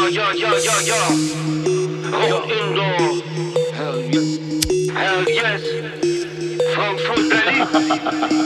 Rot Indoor. Hell yes. Frankfurt, Berlin.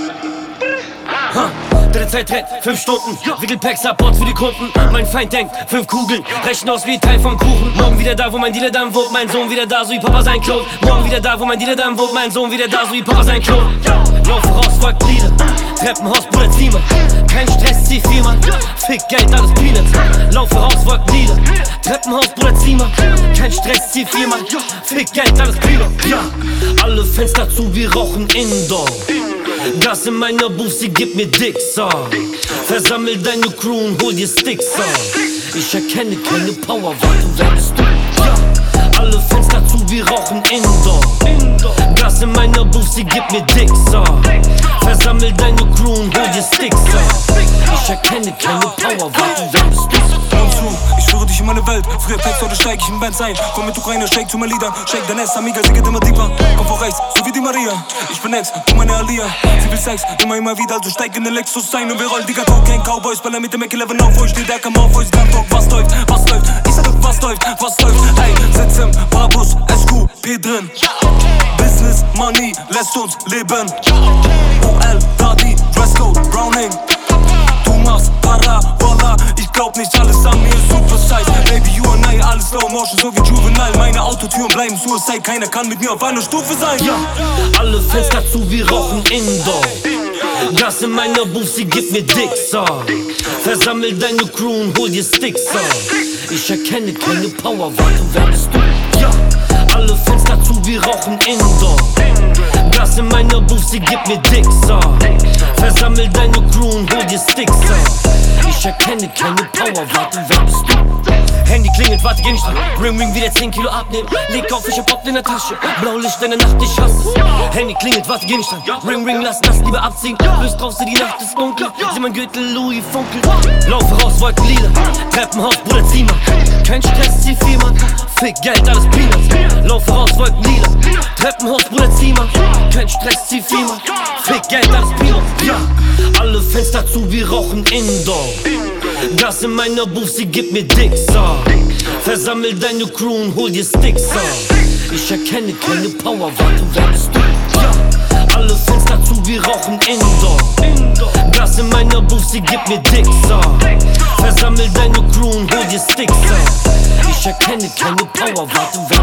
Dritte Zeit rennt, 5 Stunden, Wickelpacks, Supports für die Kunden. Mein Feind denkt, 5 Kugeln, rechnen aus wie Teil vom Kuchen. Morgen wieder da, wo mein Dealer dann wohnt, mein Sohn wieder da, so wie Papa sein Klon. Morgen wieder da, wo mein Dealer dann wohnt, mein Sohn wieder da, so wie Papa sein Klon. Lauf voraus, folgt Lieder, Treppenhaus, Bruder, zieh mal. Kein Stress, zieh viel, Mann, fick Geld, alles Peanuts. Lauf voraus, folgt Lieder, Treppenhaus, Bruder, zieh mal. Kein Stress, zieh viel, Mann, fick Geld, alles Peanuts. Ja, alle Fenster zu, wir rauchen Indoor. Gas in meiner Booth, sie gibt mir Dicks an. Versammel deine Crew und hol dir Sticks an. Ich erkenne keine Power, warte, wer bist du? Ja. Alle Fenster zu, wir rauchen Indoor. Gas in meiner Booth, sie gibt mir Dicks an. Versammel deine Crew und hol dir Sticks an. Ich erkenne keine Power, warte, wer bist du? Ich führe dich in meine Welt, früher Packs, heute steig ich in Bands ein. Komm mit Ukraine, shake zu meinen Liedern. Shake dein Ass, Amiga, sie geht immer deeper. Komm vor rechts, so wie die Maria. Ich bin Ex, du meine Alia. Sie will Sex, immer wieder, also steig in den Lexus ein. Und wir rollen, Digga, Cocaine, Cowboys. Baller mit dem Mac 11 auf, wo ich stehe, der kann auf, wo ich kann, Talk, was läuft, was läuft. Ich sag, was läuft, ey, sitz im Barbus, SQP drin. Business, Money, lässt uns leben. OL, Daddy, Dresscode, Browning. Du machst Para, Voila, ich glaub nicht alles an mir ist super size. Baby, you and I, alles slow motion, so wie Juvenile. Meine Autotüren bleiben Suicide, keiner kann mit mir auf einer Stufe sein. Ja, alle Fenster zu, wir rauchen Indoor. Gas in meiner Booth, sie gibt mir Dicks an. Versammel deine Crew und hol dir Sticks an. Ich erkenne keine Power, warte, wer bist du? Ja, alle Fenster zu, wir rauchen Indoor. Gas in meiner Booth, sie gibt mir Dicks an. Versammel deine Crew und hol dir Sticks an. Ich erkenne keine Power, warte, wer bist du? Handy klingelt, warte, geh nicht dran. Ring, wieder 10 Kilo abnehmen. Leg auf, ich hab Bock in der Tasche. Blaulicht in der Nacht, ich hasse es. Handy klingelt, warte, geh nicht dran. Ring, lass lieber abziehen. Löst draußen, die Nacht ist dunkel. Sieh mein Gürtel, Louis funkelt. Laufe raus, Wolken lila. Treppenhaus, Bruder, zieh mal. Kein Stress, zieh viel, Mann. Fick Geld, alles Peanuts. Laufe raus, Wolken lila. Treppenhaus, Bruder, zieh mal. Kein Stress, zieh viel, Mann. Fick Geld, alles Peanuts. Ja, alle Fenster zu, wir rauchen Indoor. Gas in meiner Booth, sie gibt mir Dicks an. Versammel deine Crew und hol dir Sticks an. Ich erkenne keine Power, warte, wer bist du? Ja, alle Fenster zu, wir rauchen Indoor. Gas in meiner Booth, sie gibt mir Dicks an. Versammel deine Crew und hol dir Sticks an. Ich erkenne keine Power, warte, wer